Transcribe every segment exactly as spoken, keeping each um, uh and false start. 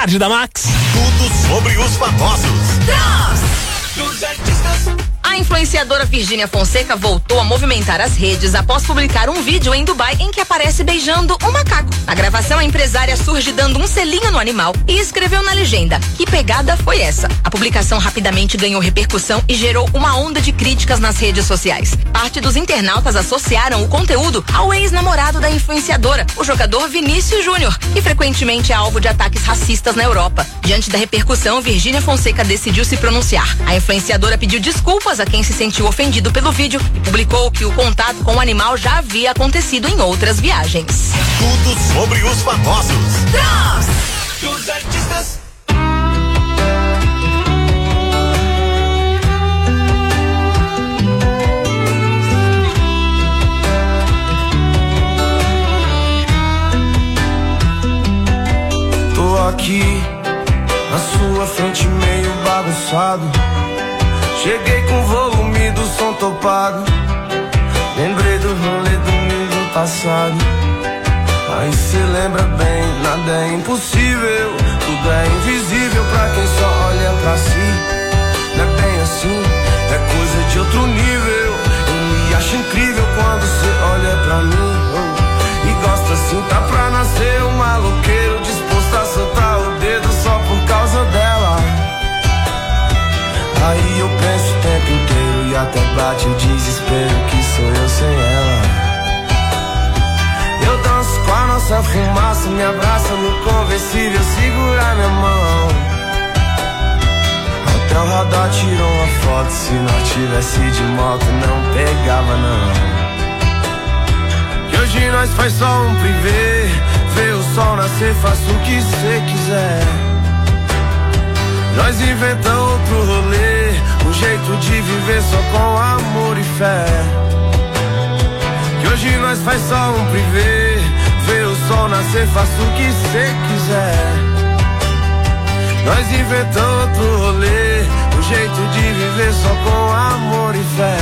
Tarde da Max. Tudo sobre os famosos. Dos artistas. A influenciadora Virgínia Fonseca voltou a movimentar as redes após publicar um vídeo em Dubai em que aparece beijando um macaco. Na gravação, a empresária surge dando um selinho no animal e escreveu na legenda: que pegada foi essa? A publicação rapidamente ganhou repercussão e gerou uma onda de críticas nas redes sociais. Parte dos internautas associaram o conteúdo ao ex-namorado da influenciadora, o jogador Vinícius Júnior, que frequentemente é alvo de ataques racistas na Europa. Diante da repercussão, Virgínia Fonseca decidiu se pronunciar. A influenciadora pediu desculpas a quem se sentiu ofendido pelo vídeo e publicou que o contato com o animal já havia acontecido em outras viagens. Tudo sobre os famosos. Dos artistas. Tô aqui na sua frente meio bagunçado. Cheguei com o volume do som topado. Lembrei do rolê do domingo passado. Aí cê lembra bem, nada é impossível. Tudo é invisível pra quem só olha pra si. Não é bem assim, é coisa de outro nível. Eu me acho incrível quando cê olha pra mim, oh. E gosta assim, tá pra nascer um maloqueiro disposto a soltar o dedo só por causa dela. Aí eu penso o tempo inteiro e até bate o desespero que sou eu sem ela. Eu danço com a nossa fumaça, me abraça no conversível, segura minha mão. Até o radar tirou uma foto, se nós tivesse de moto não pegava não. Que hoje nós faz só um privê, vê o sol nascer, faço o que cê quiser. Nós inventamos outro rolê, um jeito de viver só com amor e fé. Que hoje nós faz só um privê, vê o sol nascer, faço o que cê quiser. Nós inventamos outro rolê, um jeito de viver só com amor e fé.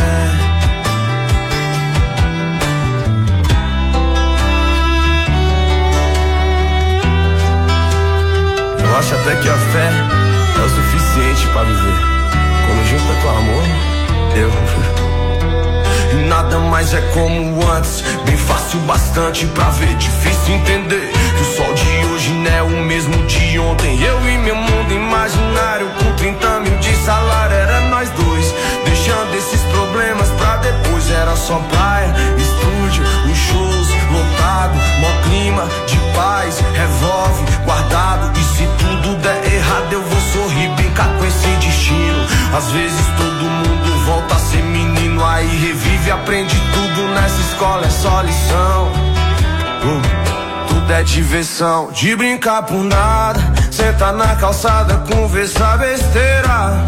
Eu acho até que a fé é o suficiente pra viver. Quando junta com amor, eu. E nada mais é como antes, bem fácil bastante pra ver. Difícil entender que o sol de hoje não é o mesmo de ontem. Eu e meu mundo imaginário com trinta mil de salário. Era nós dois, deixando esses problemas pra depois. Era só praia, estúdio, os shows lotado, mó clima de paz, revólver guardado. E se tudo der errado eu vou sorrir, brincar com esse destino. Às vezes todo mundo volta a ser menino, aí revive, aprende tudo nessa escola, é só lição. uh, Tudo é diversão, de brincar por nada, sentar na calçada, conversar besteira.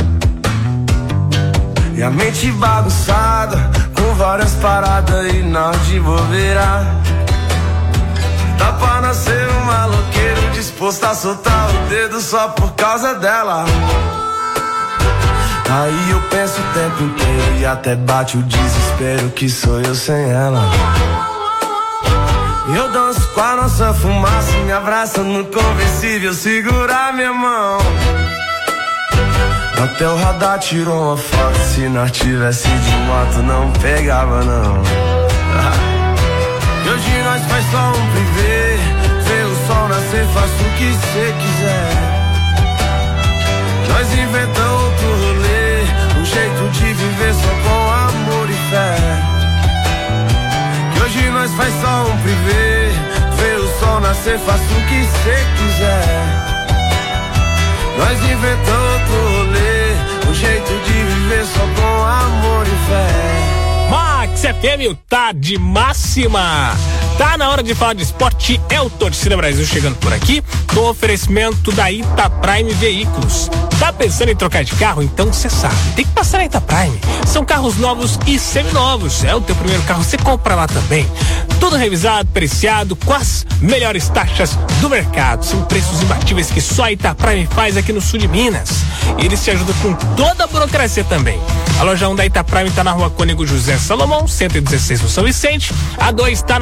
E a mente bagunçada, com várias paradas e nós de bobeira. Tá pra nascer um maloqueiro disposto a soltar o dedo só por causa dela. Aí eu penso o tempo inteiro e até bate o desespero que sou eu sem ela. Eu danço com a nossa fumaça, me abraça no conversível, segura minha mão. Até o radar tirou uma foto, se nós tivesse de moto não pegava não. E hoje nós faz só um privê, vê o sol nascer, faço o que cê quiser. Nós inventamos outro rolê, um jeito de viver só com amor e fé. Que hoje nós faz só um privê, vê o sol nascer, faço o que cê quiser. Nós inventamos outro rolê, um jeito de viver só com amor e fé. Max F M, tarde máxima. Tá na hora de falar de esporte, é o Torcida Brasil chegando por aqui, com oferecimento da Itaprime Veículos. Tá pensando em trocar de carro? Então você sabe, tem que passar na Itaprime. São carros novos e seminovos. É o teu primeiro carro, você compra lá também. Tudo revisado, preciado, com as melhores taxas do mercado. São preços imbatíveis que só a Itaprime faz aqui no sul de Minas. E eles te ajudam com toda a burocracia também. A loja um da Itaprime tá na rua Cônego José Salomão, cento e dezesseis no São Vicente. A dois tá na rua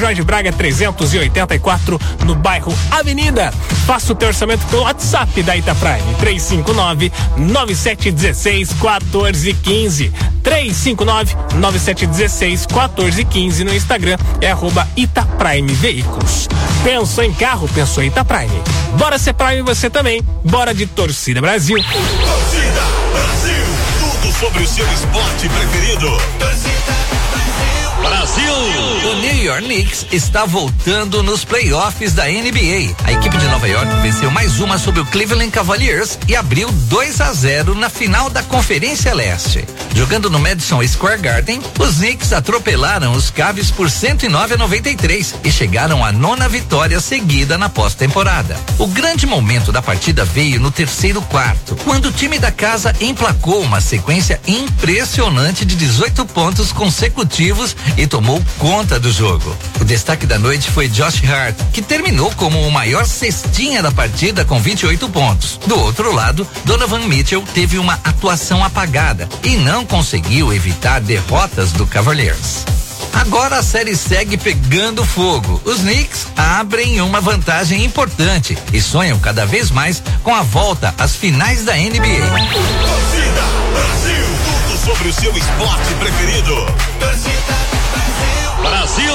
Jorge Braga trezentos e oitenta e quatro, no bairro Avenida. Faça o teu orçamento pelo WhatsApp da Itaprime, três cinco nove, nove sete um seis, um quatro um cinco. três cinco nove, nove sete um seis, um quatro um cinco. No Instagram é arroba Itaprime Veículos. Pensou em carro? Pensou em Itaprime. Bora ser Prime você também. Bora de Torcida Brasil. Torcida Brasil. Tudo sobre o seu esporte preferido. Torcida Brasil. O New York Knicks está voltando nos playoffs da N B A. A equipe de Nova York venceu mais uma sobre o Cleveland Cavaliers e abriu dois a zero na final da Conferência Leste. Jogando no Madison Square Garden, os Knicks atropelaram os Cavs por cento e nove a noventa e três e chegaram à nona vitória seguida na pós-temporada. O grande momento da partida veio no terceiro quarto, quando o time da casa emplacou uma sequência impressionante de dezoito pontos consecutivos e tomou conta do jogo. O destaque da noite foi Josh Hart, que terminou como o maior cestinha da partida com vinte e oito pontos. Do outro lado, Donovan Mitchell teve uma atuação apagada e não conseguiu evitar derrotas do Cavaliers. Agora a série segue pegando fogo. Os Knicks abrem uma vantagem importante e sonham cada vez mais com a volta às finais da N B A. Torcida Brasil. Tudo sobre o seu esporte preferido. Torcida Brasil.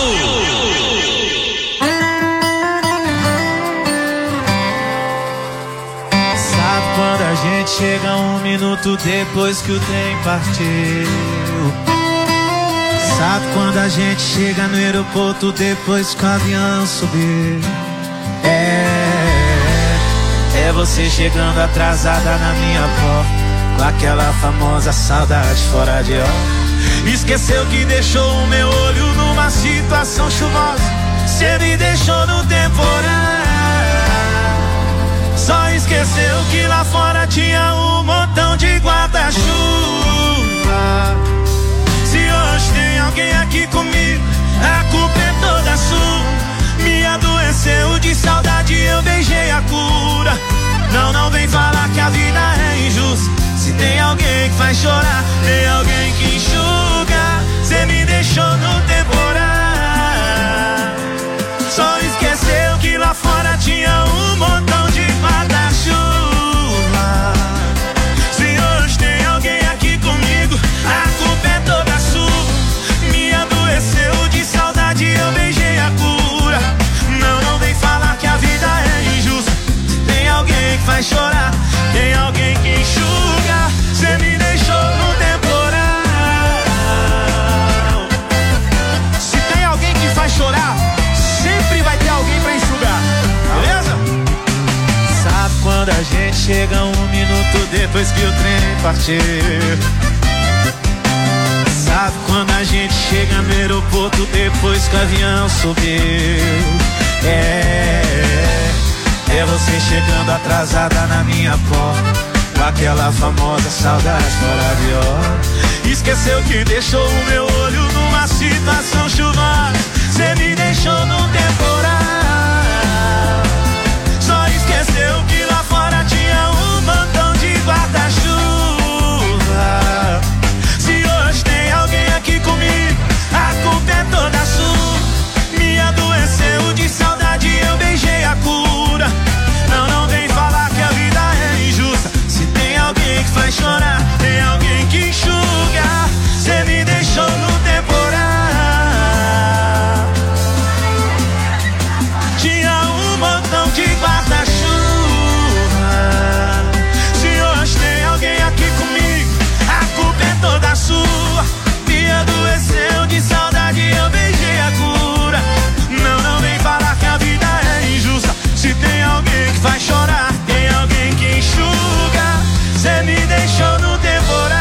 Sabe quando a gente chega um minuto depois que o trem partiu? Sabe quando a gente chega no aeroporto depois que o avião subiu? É, é você chegando atrasada na minha porta, com aquela famosa saudade fora de hora. Esqueceu que deixou o meu olho numa situação chuvosa. Cê me deixou no temporal. Só esqueceu que lá fora tinha um montão de guarda-chuva. Se hoje tem alguém aqui comigo, a culpa é toda sua. Me adoeceu de saudade, eu beijei a cura. Não, não vem falar que a vida é injusta. Se tem alguém que faz chorar, tem alguém que enxuga. Cê me deixou no temporal. Só esqueceu que lá fora tinha um montão de guarda-chuva. Se hoje tem alguém aqui comigo, a culpa é toda sua. Me adoeceu de saudade, eu beijei a cura. Não, não vem falar que a vida é injusta. Se tem alguém que faz chorar, tem alguém que enxuga. Cê me deixou no temporal. Se tem alguém que faz chorar, sempre vai ter alguém pra enxugar, beleza? Sabe quando a gente chega um minuto depois que o trem partiu? Sabe quando a gente chega no aeroporto depois que o avião subiu? É, é você chegando atrasada na minha porta, com aquela famosa saudade fora de hora. Esqueceu que deixou o meu olho numa situação chuvosa. Cê me deixou no temporal. Só esqueceu que lá fora tinha um montão de guarda-chuva. Se hoje tem alguém aqui comigo, a culpa é toda sua. Me adoeceu de saudade, eu beijei a cura. Não, não vem falar que a vida é injusta. Se tem alguém que faz chorar, tem alguém que enxuga. Cê me deixou no temporal. Tinha um montão de guarda-chuva. Se hoje tem alguém aqui comigo, a culpa é toda sua. Me adoeceu de saudade, eu beijei a cura. Não, não vem falar que a vida é injusta. Se tem alguém que faz chorar, tem alguém que enxuga. Cê me deixou no temporal.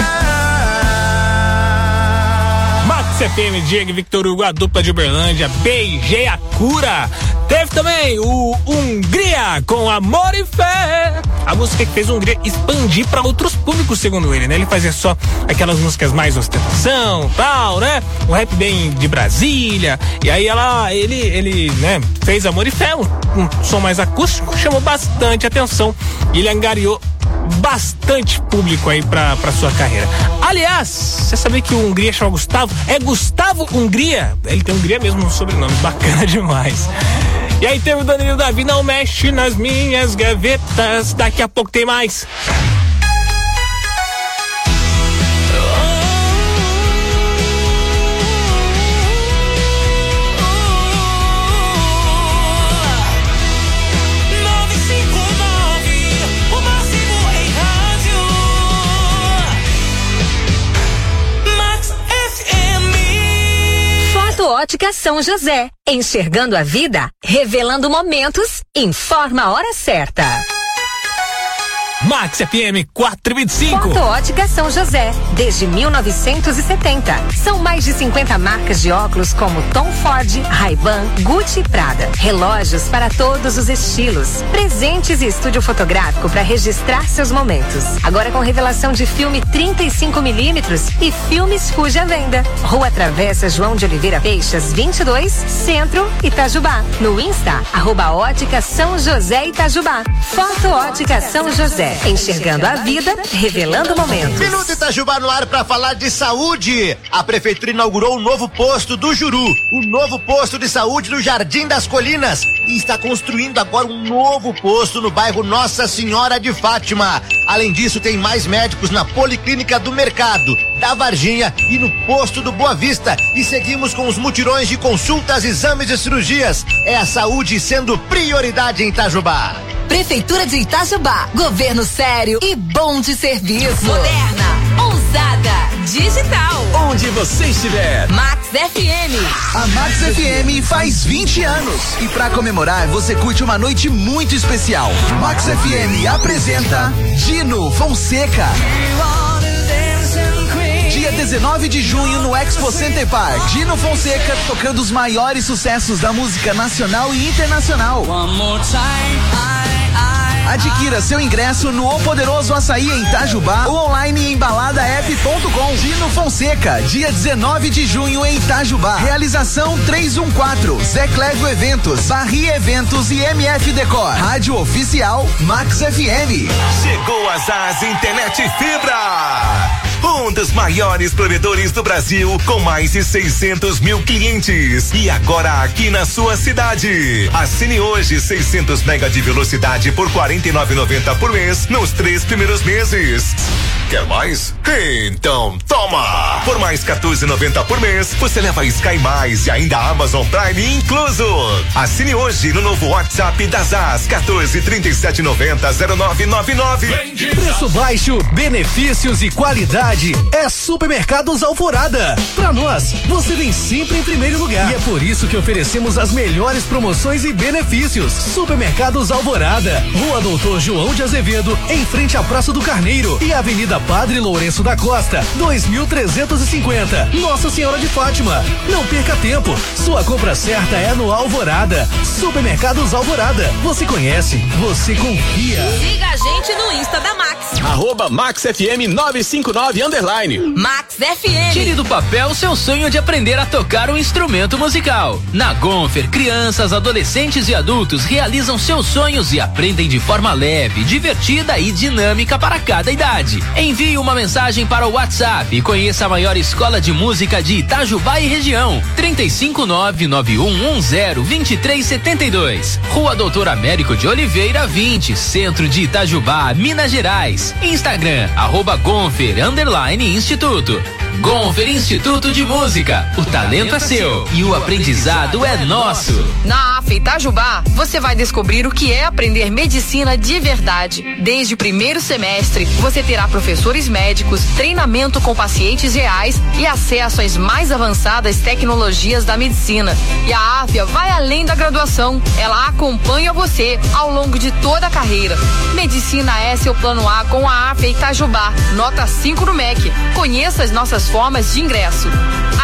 Max F M, Diego e Victor Hugo, a dupla de Uberlândia, beijei a cura. Teve também o Hungria com Amor e Fé. A música que fez o Hungria expandir para outros públicos, segundo ele, né? Ele fazia só aquelas músicas mais ostentação, tal, né? Um rap bem de Brasília. E aí ela, ele, ele, né? Fez Amor e Fé, um, um som mais acústico, chamou bastante atenção. E ele angariou bastante público aí pra, pra sua carreira. Aliás, você sabia que o Hungria chama Gustavo? É Gustavo Hungria? Ele tem Hungria mesmo no sobrenome, bacana demais. E aí teve o Danilo Davi, não mexe nas minhas gavetas, daqui a pouco tem mais. Ótica São José, enxergando a vida, revelando momentos, informa a hora certa. Max F M quatrocentos e vinte e cinco. Foto Ótica São José, desde mil novecentos e setenta. São mais de cinquenta marcas de óculos como Tom Ford, Ray-Ban, Gucci e Prada. Relógios para todos os estilos. Presentes e estúdio fotográfico para registrar seus momentos. Agora com revelação de filme trinta e cinco milímetros e filmes Fuji à venda. Rua Travessa João de Oliveira Peixas, vinte e dois, Centro, Itajubá. No Insta, arroba Ótica São José Itajubá. Foto Ótica São José. Enxergando a vida, revelando momentos. Minuto Itajubá no ar para falar de saúde. A prefeitura inaugurou o novo posto do Juru, o novo posto de saúde do Jardim das Colinas, e está construindo agora um novo posto no bairro Nossa Senhora de Fátima. Além disso, tem mais médicos na Policlínica do Mercado, da Varginha e no posto do Boa Vista. E seguimos com os mutirões de consultas, exames e cirurgias. É a saúde sendo prioridade em Itajubá. Prefeitura de Itajubá, governo sério e bom de serviço. Moderna, ousada, digital. Onde você estiver. Max F M. A Max F M faz vinte anos e pra comemorar você curte uma noite muito especial. Max F M apresenta Dino Fonseca. Dia dezenove de junho no Expo Center Park. Dino Fonseca tocando os maiores sucessos da música nacional e internacional. Adquira seu ingresso no O Poderoso Açaí em Itajubá ou online em balada f ponto com. Dino Fonseca, dia dezenove de junho em Itajubá. Realização trezentos e quatorze, Zé Clégio Eventos, Barri Eventos e M F Decor. Rádio Oficial Max F M. Chegou a Zaz Internet Fibra. Um dos maiores provedores do Brasil, com mais de seiscentos mil clientes. E agora aqui na sua cidade. Assine hoje seiscentos mega de velocidade por quarenta e nove reais e noventa centavos por mês nos três primeiros meses. Quer mais? Então toma! Por mais quatorze reais e noventa centavos por mês, você leva Sky Mais e ainda Amazon Prime incluso. Assine hoje no novo WhatsApp da Zaz, quatorze, trinta e sete, noventa, zero nove nove nove. Preço baixo, benefícios e qualidade. É Supermercados Alvorada. Pra nós, você vem sempre em primeiro lugar. E é por isso que oferecemos as melhores promoções e benefícios. Supermercados Alvorada, Rua Doutor João de Azevedo, em frente à Praça do Carneiro e Avenida Padre Lourenço da Costa, dois mil trezentos e cinquenta, Nossa Senhora de Fátima. Não perca tempo, sua compra certa é no Alvorada. Supermercados Alvorada, você conhece, você confia. Siga a gente no Insta da Max. Arroba Max F M novecentos e cinquenta e nove underline. Max F M. Tire do papel seu sonho de aprender a tocar um instrumento musical. Na Gonfer, crianças, adolescentes e adultos realizam seus sonhos e aprendem de forma leve, divertida e dinâmica para cada idade. Envie uma mensagem para o WhatsApp e conheça a maior escola de música de Itajubá e região. trinta e cinco, nove nove um um zero, vinte e três setenta e dois. Rua Doutor Américo de Oliveira, vinte, Centro de Itajubá, Minas Gerais. Instagram, arroba Gonfer, underline Instituto. Gonfer Instituto de Música. O talento é seu e o aprendizado é nosso. Na A F Itajubá, você vai descobrir o que é aprender medicina de verdade. Desde o primeiro semestre, você terá professores médicos, treinamento com pacientes reais e acesso às mais avançadas tecnologias da medicina. E a AFIA vai além da graduação. Ela acompanha você ao longo de toda a carreira. Medicina é seu plano A com a AFIA Itajubá. Nota cinco no M E C. Conheça as nossas formas de ingresso. A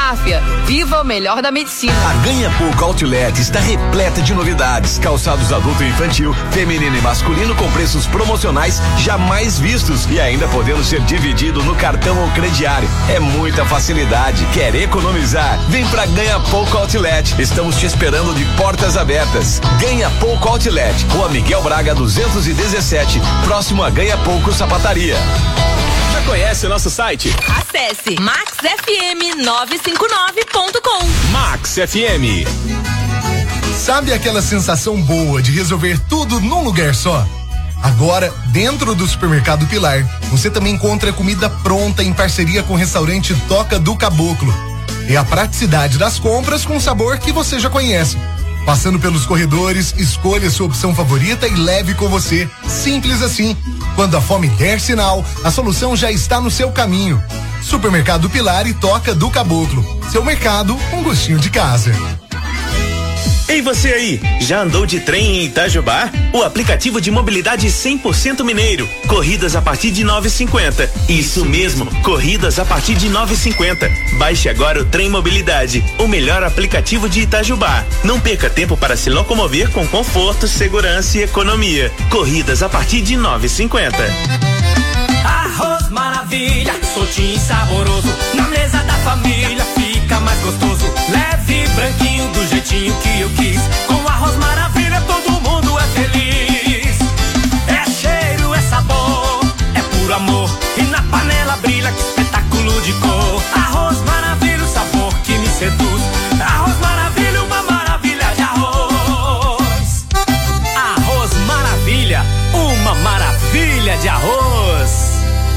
máfia. Viva o melhor da medicina. A Ganha Pouco Outlet está repleta de novidades. Calçados adulto e infantil, feminino e masculino com preços promocionais jamais vistos e ainda podendo ser dividido no cartão ou crediário. É muita facilidade. Quer economizar? Vem pra Ganha Pouco Outlet. Estamos te esperando de portas abertas. Ganha Pouco Outlet, Rua Miguel Braga duzentos e dezessete, próximo a Ganha Pouco Sapataria. Já conhece o nosso site? Acesse max f m nove cinco nove ponto com. Max F M. Sabe aquela sensação boa de resolver tudo num lugar só? Agora, dentro do Supermercado Pilar, você também encontra comida pronta em parceria com o restaurante Toca do Caboclo. É a praticidade das compras com sabor que você já conhece. Passando pelos corredores, escolha sua opção favorita e leve com você. Simples assim. Quando a fome der sinal, a solução já está no seu caminho. Supermercado Pilar e Toca do Caboclo. Seu mercado, um gostinho de casa. Ei, você aí, já andou de trem em Itajubá? O aplicativo de mobilidade cem por cento mineiro. Corridas a partir de nove e cinquenta. Isso mesmo, corridas a partir de nove e cinquenta. Baixe agora o Trem Mobilidade, o melhor aplicativo de Itajubá. Não perca tempo para se locomover com conforto, segurança e economia. Corridas a partir de nove e cinquenta. Arroz maravilha, soltinho e saboroso. Na mesa da família fica mais gostoso. Leve, branquinho, do jeitinho que eu quis. Com arroz maravilha todo mundo é feliz. É cheiro, é sabor, é puro amor. E na panela brilha, que espetáculo de cor. Arroz maravilha, o sabor que me seduz. Arroz maravilha, uma maravilha de arroz. Arroz maravilha, uma maravilha de arroz.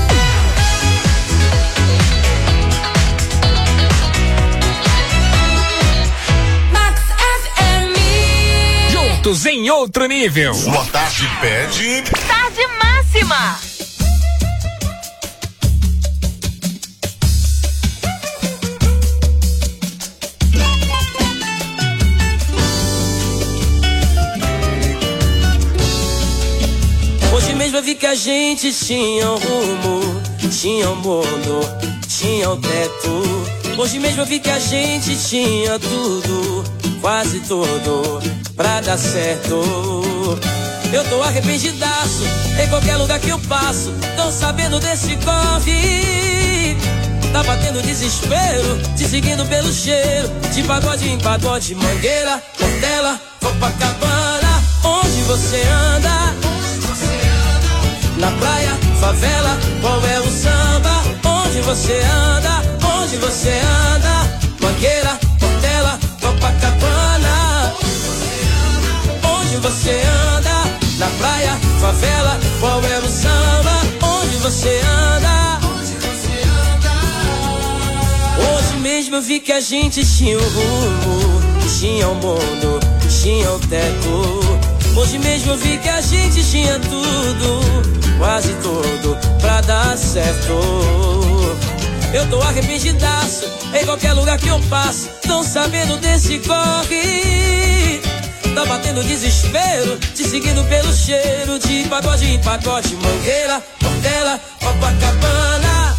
Em outro nível. Sua tarde pede. Tarde máxima. Hoje mesmo eu vi que a gente tinha um rumo, tinha um mundo, tinha um teto. Hoje mesmo eu vi que a gente tinha tudo, quase tudo, pra dar certo. Eu tô arrependidaço, em qualquer lugar que eu passo, tão sabendo desse corre. Tá batendo desespero, te seguindo pelo cheiro, de pagode em pagode, Mangueira, Portela, Copacabana. Onde você anda? Na praia, favela, qual é o samba? Onde você anda? Onde você anda? Mangueira, Portela, Copacabana. Onde você anda? Na praia, favela, qual é o samba? Onde você anda? Hoje mesmo eu vi que a gente tinha um rumo, tinha um mundo, tinha um teto. Hoje mesmo eu vi que a gente tinha tudo, quase tudo, pra dar certo. Eu tô arrependidaço, em qualquer lugar que eu passo, tão sabendo desse corre. Tá batendo desespero, te seguindo pelo cheiro, de pagode em pagode, Mangueira, Portela, Copacabana.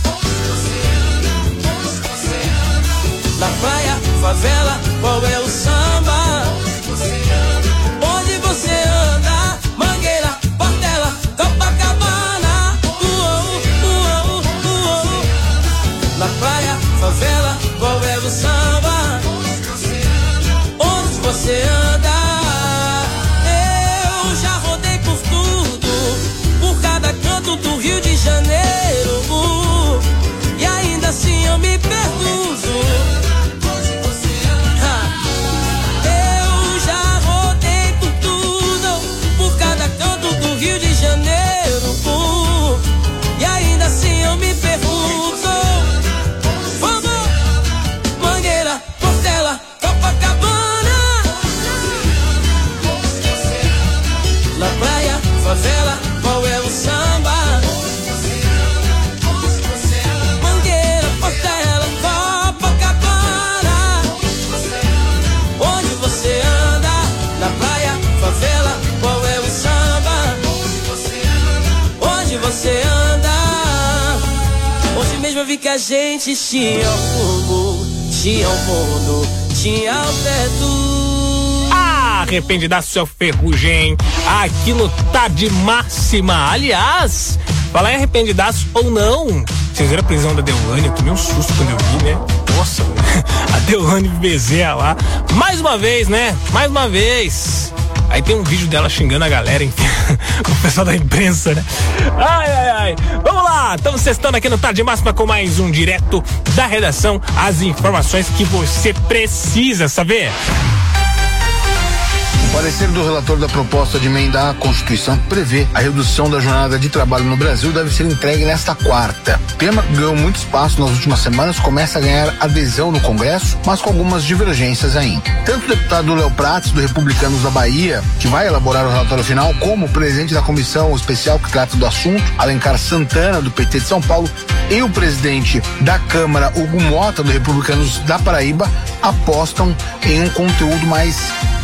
Na praia, favela, qual é o samba? Onde você anda? Mangueira, Portela, Copacabana. Uou, uou, uou. Na praia, favela, qual é o samba? Onde você anda? Eu já rodei por tudo, por cada canto do Rio de Janeiro, e ainda assim eu me pergunto. Rio de Janeiro, uh, e ainda assim eu me pergunto. Vamos! Mangueira, Portela, Copacabana. Na praia, favela, qual é o samba? Mangueira, Portela, Copacabana. Onde você anda? Na praia, favela, qual é o samba? Você anda. Hoje mesmo eu vi que a gente tinha um rumo, tinha o mundo, tinha o teto. Ah, arrependidaço, seu ferrugem. Aquilo tá de máxima. Aliás, falar em arrependidaço ou não, vocês viram a prisão da Deolane? Eu tomei um susto quando eu vi, né? Nossa, a Deolane Bezerra lá. Mais uma vez, né? Mais uma vez. Aí tem um vídeo dela xingando a galera, enfim, o pessoal da imprensa, né? Ai, ai, ai. Vamos lá, estamos testando aqui no Tarde Máxima com mais um direto da redação. As informações que você precisa saber. O parecer do relator da proposta de emenda à Constituição que prevê a redução da jornada de trabalho no Brasil deve ser entregue nesta quarta. O tema que ganhou muito espaço nas últimas semanas começa a ganhar adesão no Congresso, mas com algumas divergências ainda. Tanto o deputado Léo Prats, do Republicanos da Bahia, que vai elaborar o relatório final, como o presidente da comissão especial que trata do assunto, Alencar Santana, do P T de São Paulo, e o presidente da Câmara, Hugo Mota, do Republicanos da Paraíba, apostam em um conteúdo mais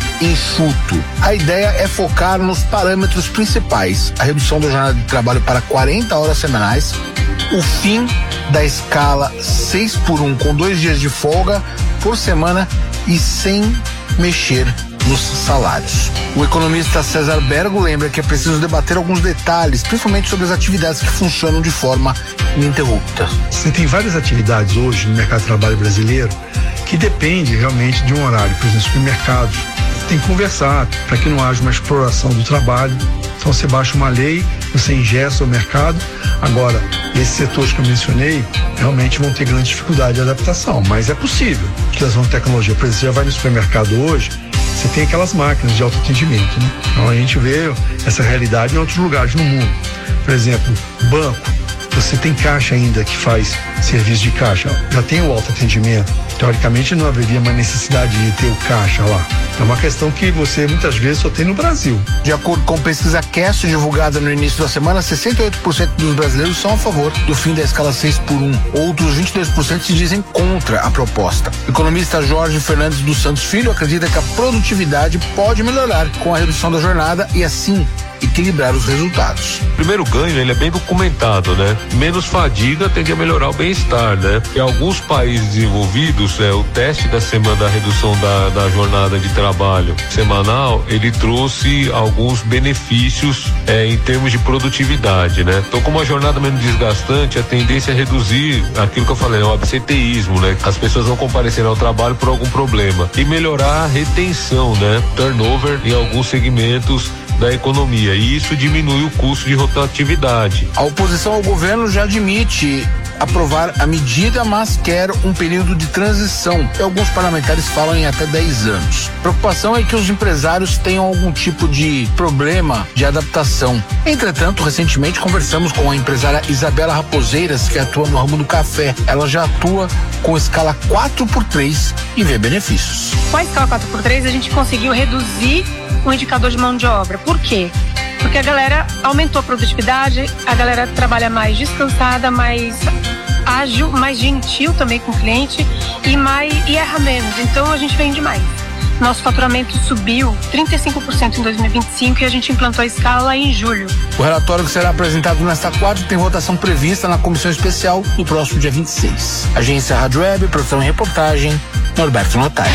enxuto. A ideia é focar nos parâmetros principais: a redução da jornada de trabalho para quarenta horas semanais, o fim da escala seis por um com dois dias de folga por semana e sem mexer nos salários. O economista César Bergo lembra que é preciso debater alguns detalhes, principalmente sobre as atividades que funcionam de forma ininterrupta. Você tem várias atividades hoje no mercado de trabalho brasileiro que depende realmente de um horário. Por exemplo, supermercados. Tem que conversar para que não haja uma exploração do trabalho. Então você baixa uma lei, você ingessa o mercado. Agora, esses setores que eu mencionei realmente vão ter grande dificuldade de adaptação, mas é possível. Utilização de tecnologia. Por exemplo, você já vai no supermercado hoje, você tem aquelas máquinas de autoatendimento, né? Então a gente vê essa realidade em outros lugares no mundo. Por exemplo, banco. Você tem caixa ainda que faz serviço de caixa, já tem o autoatendimento. Teoricamente não haveria uma necessidade de ter o caixa lá. É uma questão que você muitas vezes só tem no Brasil. De acordo com pesquisa Quest divulgada no início da semana, sessenta e oito por cento dos brasileiros são a favor do fim da escala seis por um. Outros vinte e dois por cento se dizem contra a proposta. O economista Jorge Fernandes dos Santos Filho acredita que a produtividade pode melhorar com a redução da jornada e assim equilibrar os resultados. O primeiro ganho, ele é bem documentado, né? Menos fadiga tende a melhorar o bem-estar, né? Em alguns países desenvolvidos, é, o teste da semana da redução da, da jornada de trabalho semanal, ele trouxe alguns benefícios é, em termos de produtividade, né? Então, como a jornada é menos desgastante, a tendência é reduzir aquilo que eu falei, o absenteísmo, né? As pessoas vão comparecer ao trabalho por algum problema e melhorar a retenção, né? Turnover em alguns segmentos da economia, e isso diminui o custo de rotatividade. A oposição ao governo já admite aprovar a medida, mas quer um período de transição. E alguns parlamentares falam em até dez anos. A preocupação é que os empresários tenham algum tipo de problema de adaptação. Entretanto, recentemente conversamos com a empresária Isabela Raposeiras, que atua no ramo do café. Ela já atua com escala quatro por três e vê benefícios. Com a escala quatro por três, a gente conseguiu reduzir o indicador de mão de obra. Por quê? Porque a galera aumentou a produtividade, a galera trabalha mais descansada, mais ágil, mais gentil também com o cliente e, mais, e erra menos. Então a gente vende mais. Nosso faturamento subiu trinta e cinco por cento em dois mil e vinte e cinco e a gente implantou a escala em julho. O relatório que será apresentado nesta quarta tem votação prevista na comissão especial no próximo dia vinte e seis. Agência Rádio Web, produção e reportagem, Norberto Notari.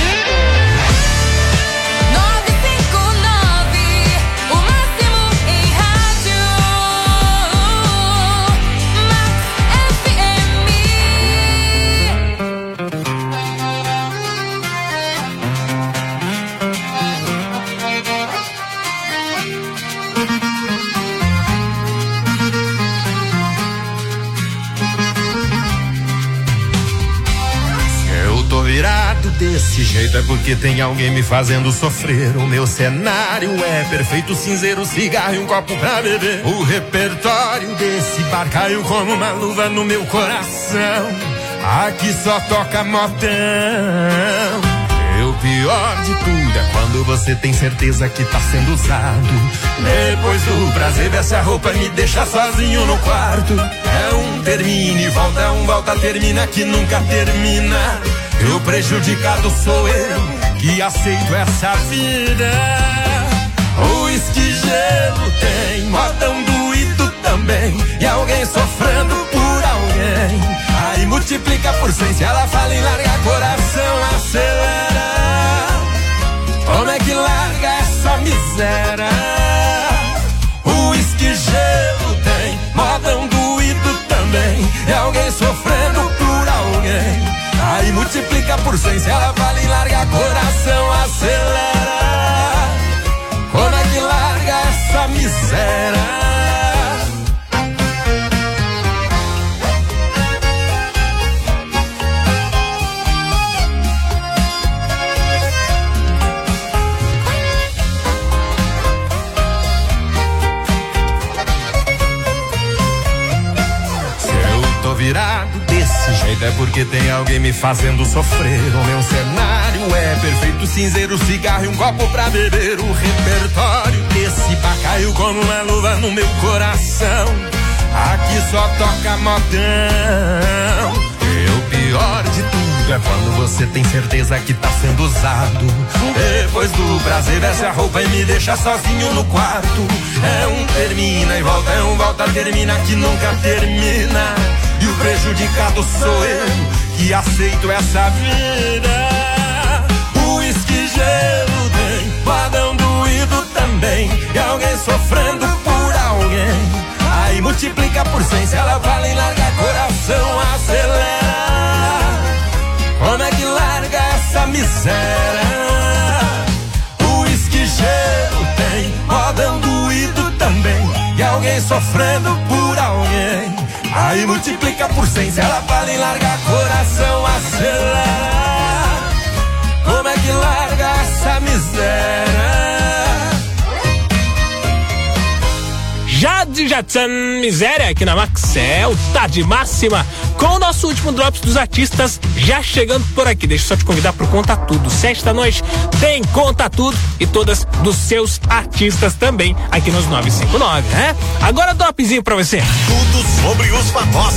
Desse jeito é porque tem alguém me fazendo sofrer. O meu cenário é perfeito, cinzeiro, cigarro e um copo pra beber. O repertório desse bar caiu como uma luva no meu coração. Aqui só toca modão. E o pior de tudo é quando você tem certeza que tá sendo usado. Depois do prazer dessa roupa me deixa sozinho no quarto. É um termina e volta, é um volta, termina que nunca termina. E o prejudicado sou eu, que aceito essa vida. O esquigelo tem, modão doído também. E alguém sofrendo por alguém. Aí multiplica por cem, se ela fala em largar coração. sem, se ela fala em largar, coração acelera. Como é que larga essa miséria? Virado desse jeito é porque tem alguém me fazendo sofrer. O meu cenário é perfeito, cinzeiro, cigarro e um copo pra beber. O repertório desse bar caiu como uma luva no meu coração. Aqui só toca modão. E o pior de tudo é quando você tem certeza que tá sendo usado. Depois do prazer veste a roupa e me deixa sozinho no quarto. É um termina e volta, é um volta, termina que nunca termina. E o prejudicado sou eu, que aceito essa vida. O uísque gelo tem, badão doído também. E alguém sofrendo por alguém. Aí multiplica por cem, se ela fala em largar, coração acelera. Como é que larga essa miséria? O uísque gelo tem, badão doído também. E alguém sofrendo por alguém. Aí multiplica por cem, se ela fala em largar, coração acelera. Como é que larga essa miséria? Jade Jatsan, miséria aqui na Maxel, tá de máxima, com o nosso último Drops dos artistas já chegando por aqui. Deixa eu só te convidar pro Conta Tudo, sete da noite tem Conta Tudo e todas dos seus artistas também aqui nos nove cinco nove, né? Agora dropzinho pra você. Tudo sobre os famosos.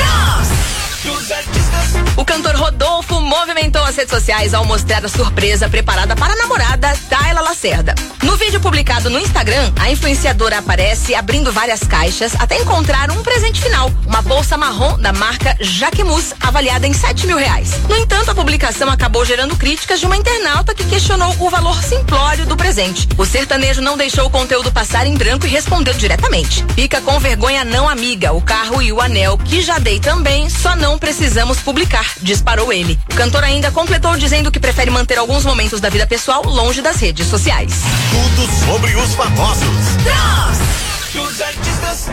O cantor Rodolfo movimentou as redes sociais ao mostrar a surpresa preparada para a namorada Tayla Lacerda. No vídeo publicado no Instagram, a influenciadora aparece abrindo várias caixas até encontrar um presente final, uma bolsa marrom da marca Jaquemus, avaliada em sete mil reais. No entanto, a publicação acabou gerando críticas de uma internauta que questionou o valor simplório do presente. O sertanejo não deixou o conteúdo passar em branco e respondeu diretamente: fica com vergonha não, amiga, o carro e o anel que já dei também, só não precisamos publicar, disparou ele. O cantor ainda completou dizendo que prefere manter alguns momentos da vida pessoal longe das redes sociais. Tudo sobre os famosos. Dos artistas.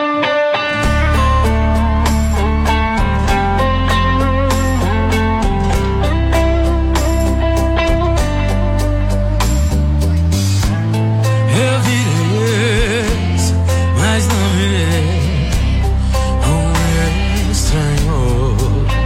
Eu virei ex, mas não virei um estranho.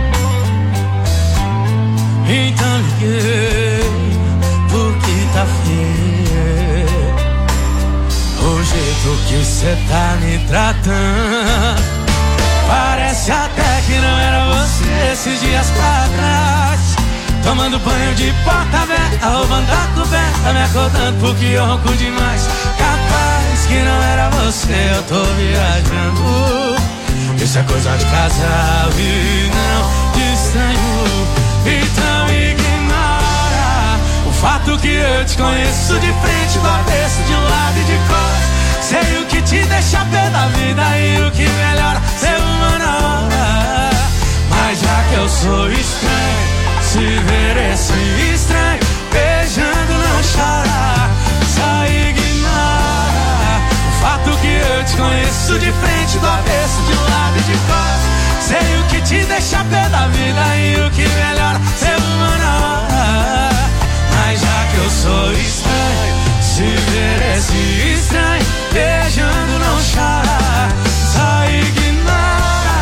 Então liguei porque tá feio o jeito que cê tá me tratando. Parece até que não era você esses dias pra trás. Tomando banho de porta aberta, roubando a coberta, me acordando porque eu ronco demais. Capaz que não era você, eu tô viajando. Isso é coisa de casal e não de estranho. Então ignora o fato que eu te conheço de frente, do avesso, de um lado e de costas. Sei o que te deixa pé da vida e o que melhora ser uma na hora. Mas já que eu sou estranho, se ver esse estranho beijando não chora. Só ignora o fato que eu te conheço de frente, do avesso, de um lado e de costas. Sei o que te deixa pé da vida e o que melhora ser uma na hora. Mas já que eu sou estranho, se ver esse estranho beijando não chora. Só ignora,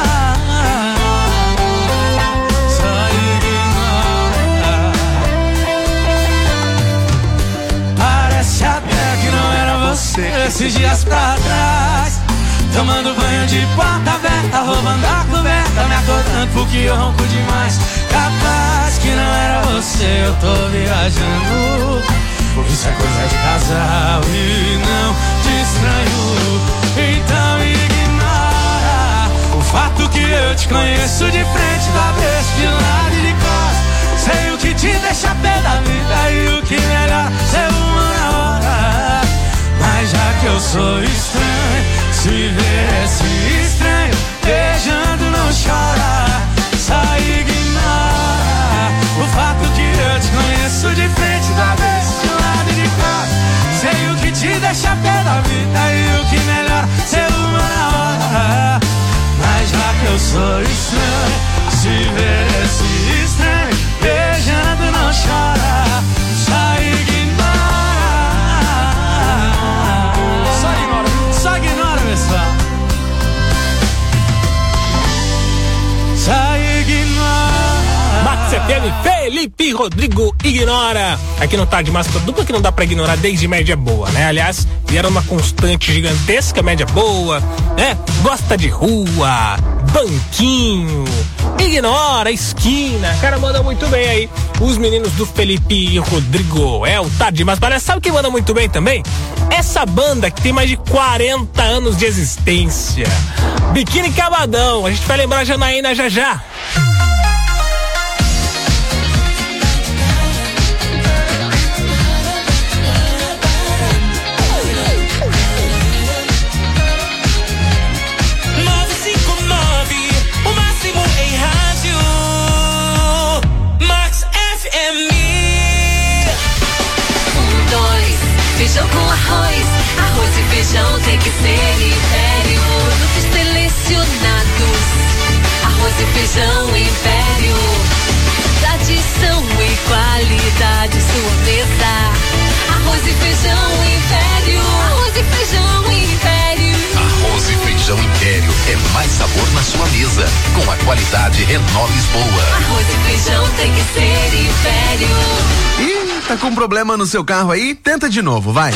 só ignora. Parece até que não era você esses dias pra trás. Tomando banho de porta aberta, roubando a coberta, me acordando porque eu ronco demais. Capaz que não era você, eu tô viajando. Isso é coisa de casal e não de estranho. Então ignora o fato que eu te conheço de frente, do avesso, de lado e de costas. Sei o que te deixa pé da vida e o que melhor ser uma na hora. Mas já que eu sou estranho, se ver esse estranho beijando não chora. Só ignora o F M, Felipe e Rodrigo Ignora. Aqui no Tarde Massa, dupla que não dá pra ignorar desde média boa, né? Aliás, vieram uma constante gigantesca, média boa, né? Gosta de rua, banquinho, ignora, esquina. Cara, manda muito bem aí os meninos do Felipe e Rodrigo. É o Tarde Massa. Mas sabe quem manda muito bem também? Essa banda que tem mais de quarenta anos de existência. Biquíni Cavadão. A gente vai lembrar a Janaína já já. Feijão com arroz, arroz e feijão tem que ser Império. Produtos selecionados, arroz e feijão Império. Tradição e qualidade, sua mesa. Arroz e feijão Império. Arroz e feijão Império. Arroz e feijão Império é mais sabor na sua mesa. Com a qualidade Renault Lisboa. Arroz e feijão tem que ser Império. Ih, tá com um problema no seu carro aí? Tenta de novo, vai.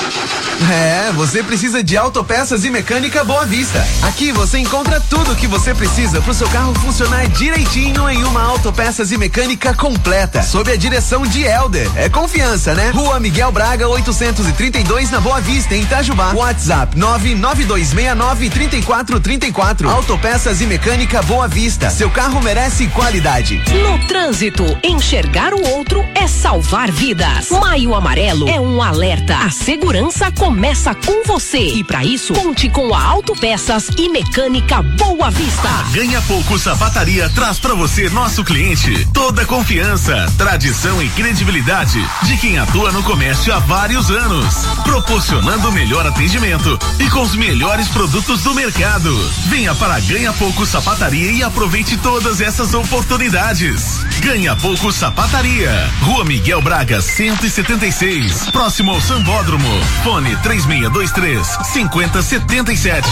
É, você precisa de Autopeças e Mecânica Boa Vista. Aqui você encontra tudo o que você precisa pro seu carro funcionar direitinho em uma Autopeças e Mecânica completa, sob a direção de Helder. É confiança, né? Rua Miguel Braga, oitocentos e trinta e dois, na Boa Vista, em Itajubá. WhatsApp nove nove dois seis nove três quatro três quatro. Autopeças e Mecânica Boa Vista. Seu carro merece qualidade. No trânsito, enxergar o outro é salvar vidas. Maio Amarelo é um alerta. A segurança começa com você. E para isso, conte com a Autopeças e Mecânica Boa Vista. A Ganha Pouco Sapataria traz para você, nosso cliente, toda a confiança, tradição e credibilidade de quem atua no comércio há vários anos, proporcionando o melhor atendimento e com os melhores produtos do mercado. Venha para a Ganha Pouco Sapataria e aproveite todas essas oportunidades. Ganha Pouco Sapataria, Rua Miguel Braga, cento e setenta e seis, próximo ao Sambódromo. Fone três seis dois três, cinco zero sete sete.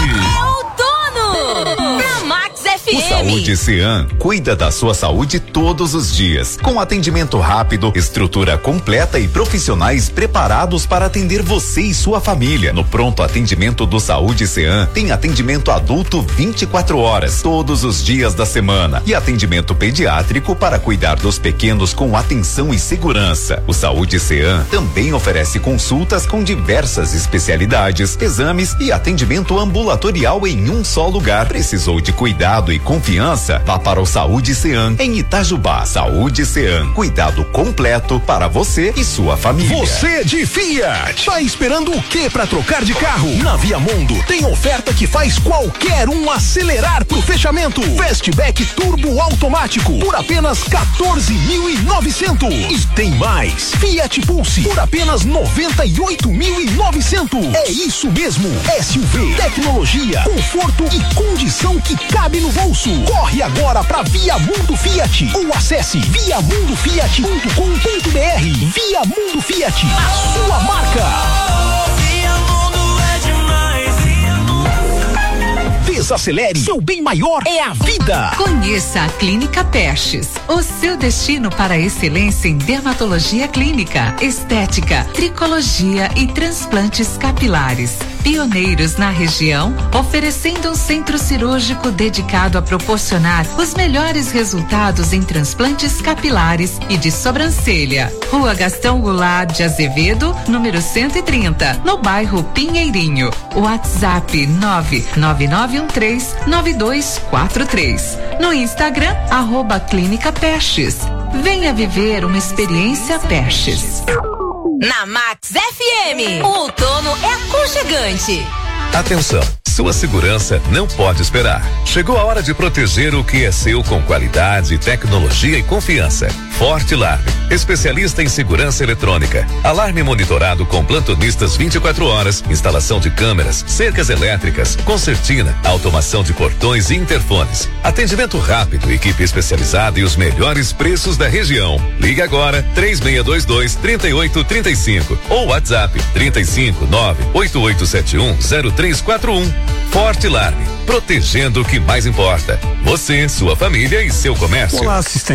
Outono! Na Max F M. O Saúde Cean cuida da sua saúde todos os dias, com atendimento rápido, estrutura completa e profissionais preparados para atender você e sua família. No pronto atendimento do Saúde Cean tem atendimento adulto vinte e quatro horas, todos os dias da semana, e atendimento pediátrico para cuidar dos pequenos com atenção e segurança. O Saúde Cean também oferece consultas com diversas especialidades, exames e atendimento ambulatorial em um só lugar. Precisou de cuidado e confiança? Vá para o Saúde Cean em Itajubá. Saúde Cean, cuidado completo para você e sua família. Você de Fiat, tá esperando o que para trocar de carro? Na Via Mundo tem oferta que faz qualquer um acelerar pro fechamento. Fastback Turbo Automático por apenas quatorze mil e novecentos. E tem mais, Fiat Pulse por apenas noventa e oito mil e novecentos. É isso mesmo, S U V, tecnologia, conforto e condição que cabe no bolso. Corre agora pra Via Mundo Fiat ou acesse via mundo fiat ponto com ponto br. Via Mundo Fiat, a sua marca. Desacelere, seu bem maior é a vida. Conheça a Clínica Pestes, o seu destino para a excelência em dermatologia clínica, estética, tricologia e transplantes capilares. Pioneiros na região, oferecendo um centro cirúrgico dedicado a proporcionar os melhores resultados em transplantes capilares e de sobrancelha. Rua Gastão Goulart de Azevedo, número cento e trinta, no bairro Pinheirinho. WhatsApp nove nove nove um três nove dois quatro três. No Instagram, arroba Clínica Pestes. Venha viver uma experiência Pestes. Na Max F M, o outono é aconchegante. Atenção, sua segurança não pode esperar. Chegou a hora de proteger o que é seu com qualidade, tecnologia e confiança. Forte Alarme, especialista em segurança eletrônica. Alarme monitorado com plantonistas vinte e quatro horas, instalação de câmeras, cercas elétricas, concertina, automação de portões e interfones. Atendimento rápido, equipe especializada e os melhores preços da região. Ligue agora três seis dois dois, três oito três cinco ou WhatsApp trinta e cinco, nove oito oito sete um, zero três quatro um. Forte Alarme, protegendo o que mais importa. Você, sua família e seu comércio. Olá, assistente.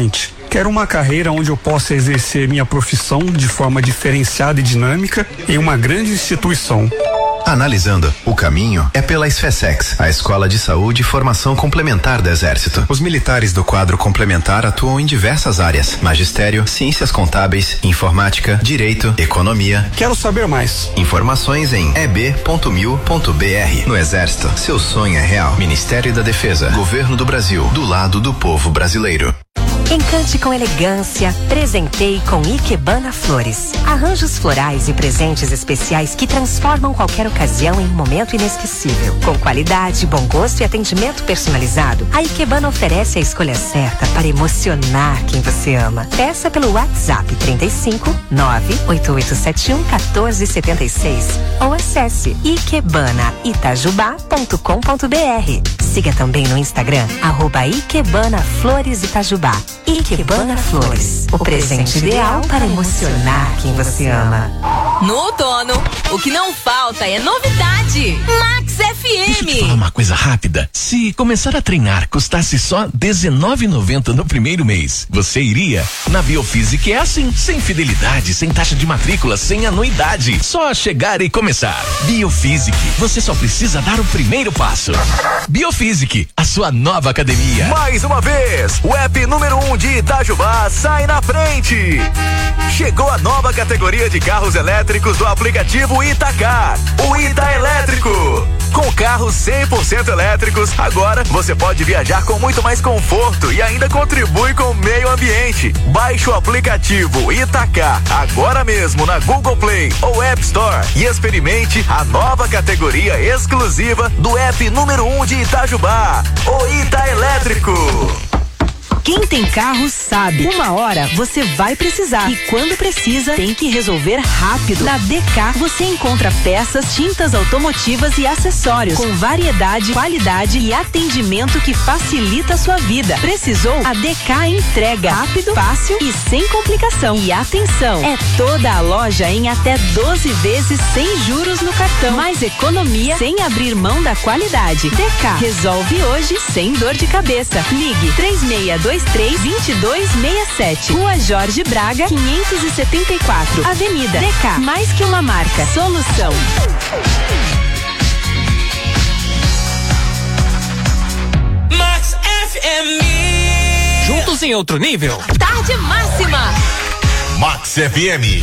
Quero uma carreira onde eu possa exercer minha profissão de forma diferenciada e dinâmica em uma grande instituição. Analisando, o caminho é pela SFESEX, a Escola de Saúde e Formação Complementar do Exército. Os militares do quadro complementar atuam em diversas áreas: magistério, ciências contábeis, informática, direito, economia. Quero saber mais. Informações em e b ponto mil ponto b r. No Exército, seu sonho é real. Ministério da Defesa, Governo do Brasil, do lado do povo brasileiro. Encante com elegância, presenteie com Ikebana Flores. Arranjos florais e presentes especiais que transformam qualquer ocasião em um momento inesquecível. Com qualidade, bom gosto e atendimento personalizado, a Ikebana oferece a escolha certa para emocionar quem você ama. Peça pelo WhatsApp trinta e cinco, nove oito oito sete um, um quatro sete seis ou acesse ikebana itajubá ponto com ponto b r. Siga também no Instagram, arroba Ikebana Flores Itajubá. Ikebana Flores, o presente ideal para emocionar quem você ama. No outono, o que não falta é novidade. Max F M. Deixa eu te falar uma coisa rápida. Se começar a treinar custasse só dezenove reais e noventa centavos no primeiro mês, você iria? Na Biofísica é assim, sem fidelidade, sem taxa de matrícula, sem anuidade. Só chegar e começar. Biofísica, você só precisa dar o primeiro passo. Biofísica, a sua nova academia. Mais uma vez, o app número um de Itajubá sai na frente. Chegou a nova categoria de carros elétricos do aplicativo Itacar, o Ita Elétrico. Com carros cem por cento elétricos, agora você pode viajar com muito mais conforto e ainda contribui com o meio ambiente. Baixe o aplicativo Itacar agora mesmo na Google Play ou App Store e experimente a nova categoria exclusiva do app número um de Itajubá, o Ita Elétrico. Quem tem carro sabe, uma hora você vai precisar e quando precisa tem que resolver rápido. Na D K você encontra peças, tintas automotivas e acessórios com variedade, qualidade e atendimento que facilita a sua vida. Precisou? A D K entrega rápido, fácil e sem complicação. E atenção, é toda a loja em até doze vezes sem juros no cartão. Mais economia sem abrir mão da qualidade. D K resolve hoje sem dor de cabeça. Ligue três seis dois três, dois dois seis sete. Rua Jorge Braga, quinhentos e setenta e quatro. Avenida D K. Mais que uma marca. Solução. Max F M. Juntos em outro nível. Tarde máxima. Max F M.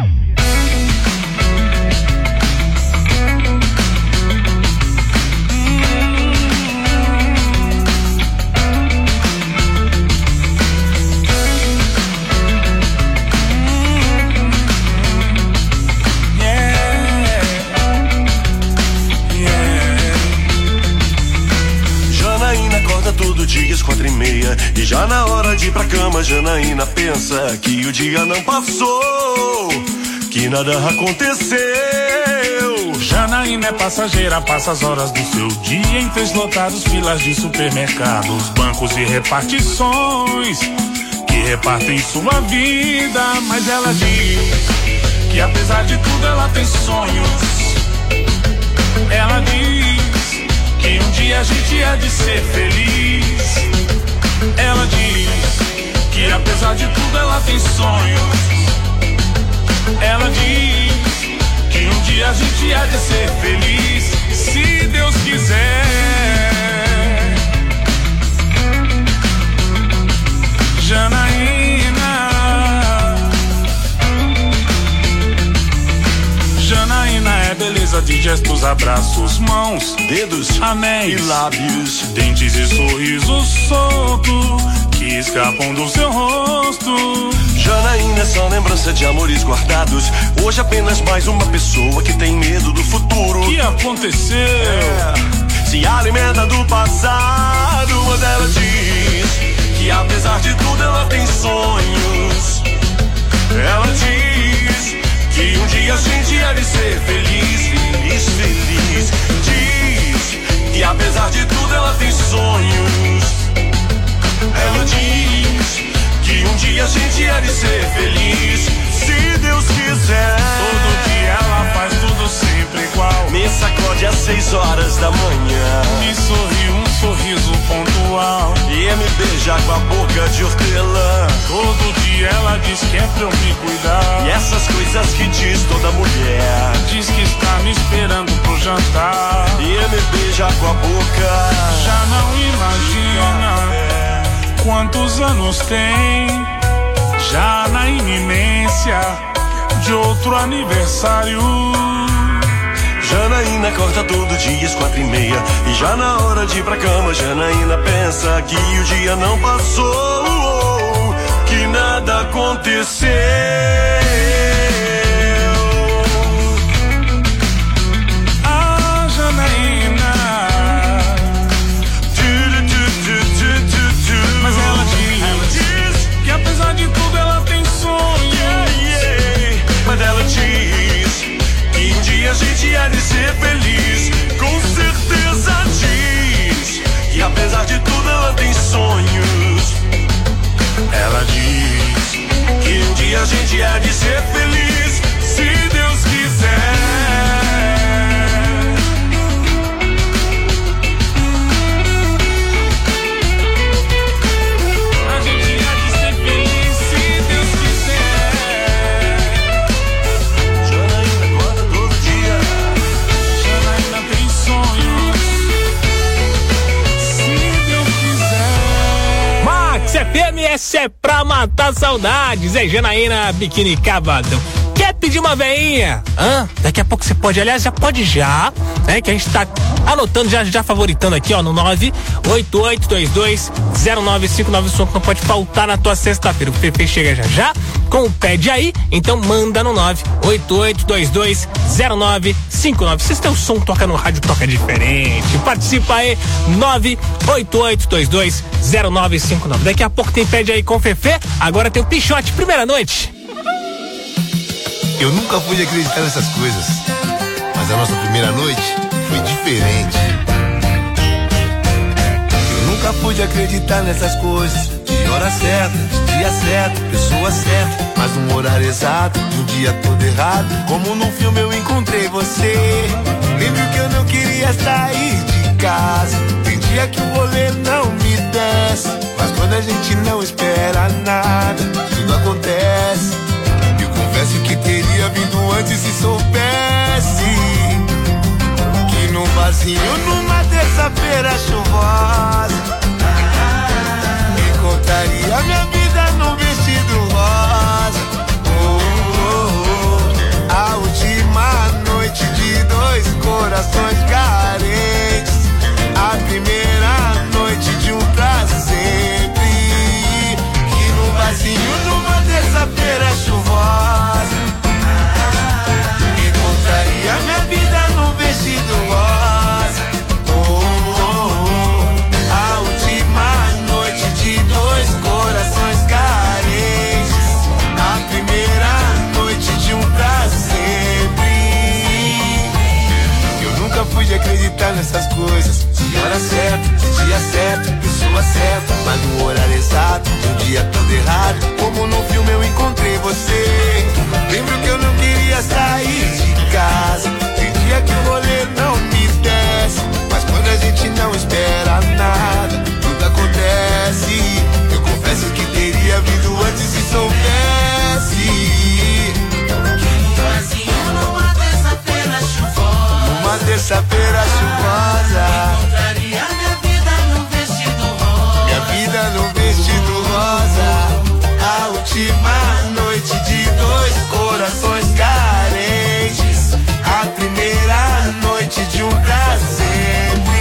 Todo dia às quatro e meia e já na hora de ir pra cama Janaína pensa que o dia não passou, que nada aconteceu. Janaína é passageira, passa as horas do seu dia em trens lotados, filas de supermercados, bancos e repartições que repartem sua vida, mas ela diz que apesar de tudo ela tem sonhos. Ela diz que um dia a gente há de ser feliz. Ela diz que apesar de tudo ela tem sonhos. Ela diz que um dia a gente há de ser feliz, se Deus quiser. Janaína, Janaína é beleza de gestos, abraços, mãos, dedos, anéis e lábios, dentes e sorriso solto que escapam do seu rosto. Janaína é só lembrança de amores guardados. Hoje apenas mais uma pessoa que tem medo do futuro. O que aconteceu? É, se alimenta do passado, mas ela diz que apesar de tudo ela tem sonhos. Ela diz que um dia a gente há de ser feliz, feliz, feliz. Diz que apesar de tudo ela tem sonhos. Ela diz que um dia a gente há de ser feliz, se Deus quiser. Todo dia ela faz tudo sempre igual. Me sacode às seis horas da manhã, me sorri um sorriso pontual e me beija com a boca de hortelã. Todo dia ela diz que é pra eu me cuidar. E essas coisas que diz toda mulher. Diz que está me esperando pro jantar. E me beija com a boca. Já não imagina quantos anos tem. Já na iminência de outro aniversário. Janaína acorda todo dia às quatro e meia. E já na hora de ir pra cama, Janaína pensa que o dia não passou, que nada aconteceu. Ah, Janaína. Mas ela diz, ela diz que apesar de tudo ela tem sonho. Yeah, yeah. Mas ela diz que um dia a gente há de ser feliz. Com certeza diz que apesar de tudo ela tem sonhos. Ela diz que um dia a gente há de ser feliz, se Deus quiser. A gente há de ser feliz, se Deus quiser. Janaína acorda todo dia. Janaína tem sonhos, se Deus quiser. Max F M, essa é pra matar saudades. É Janaína Biquíni Cavadão. Quer pedir uma veinha? Hã? Daqui a pouco você pode, aliás, já pode já, né? Que a gente tá anotando, já, já favoritando aqui, ó, no nove oito oito dois dois zero nove cinco nove. O som que não pode faltar na tua sexta-feira. O Pepe chega já já com o Pede Aí, então manda no nove oito oito dois dois zero nove cinco nove. Se teu som toca no rádio, toca diferente. Participa aí, nove oito oito dois dois zero nove cinco nove. Daqui a pouco tem Pede Aí com Fefe, agora tem o Pichote, primeira noite. Eu nunca pude acreditar nessas coisas, mas a nossa primeira noite foi diferente. Eu nunca pude acreditar nessas coisas, de hora certa, de dia certo, pessoa certa, mas num horário exato, de um dia todo errado. Como num filme eu encontrei você. Lembro que eu não queria sair de casa, tem dia que o rolê não me desce, mas quando a gente não espera nada, tudo acontece. Confesso que teria vindo antes se soubesse que num barzinho, numa terça-feira chuvosa, encontraria minha vida num vestido rosa. Oh, oh, oh. A última noite de dois corações carentes, a primeira noite de um pra sempre. Que num barzinho, numa terça-feira chuvosa, encontraria minha vida num vestido rosa. Oh, oh, oh. A última noite de dois corações carentes, a primeira noite de um pra sempre. Eu nunca pude acreditar nessas coisas, de hora certa, de dia certo, pessoa certa, mas no horário exato, de um dia todo errado. Como no filme eu encontrei você. Lembro que eu não queria sair de casa, tem dia que o rolê não me desce, mas quando a gente não espera nada, tudo acontece. Eu confesso que teria vindo antes se soubesse que no barzinho, numa terça-feira chuvosa, numa terça-feira chuvosa, encontraria minha vida num vestido rosa. Minha vida num vestido rosa. A última noite de dois corações carentes, a primeira noite de um pra sempre.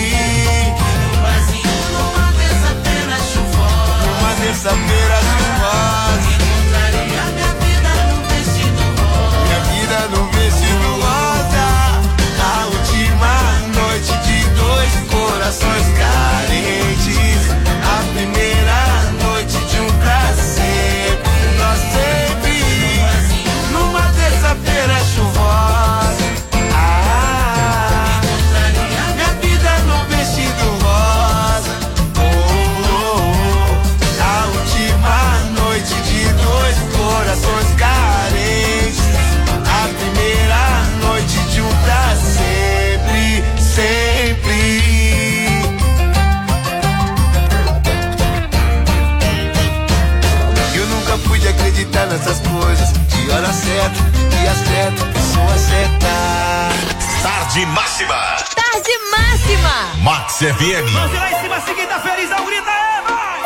Numa terça-feira chuvosa, numa terça-feira chuvosa, encontraria minha vida num vestido rosa. Minha vida num vestido rosa. A última noite de dois corações carentes, a primeira noite de um pra sempre. Nós sempre numa terça-feira chuvosa. Ah, minha vida num vestido rosa. Oh, oh, oh. A última noite de dois corações carentes, a primeira noite de um pra sempre, sempre. máxima. Tarde máxima. Max F M. Vamos lá em cima, seguida felizão, grita aí, vai!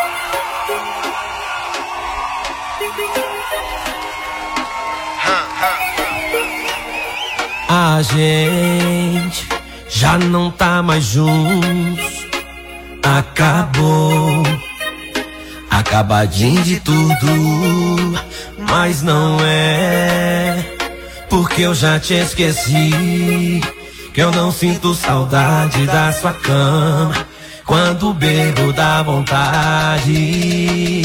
A gente já não tá mais juntos. Acabou. Acabadinho de tudo. Mas não é porque eu já te esqueci. Que eu não sinto saudade da sua cama. Quando bebo dá vontade.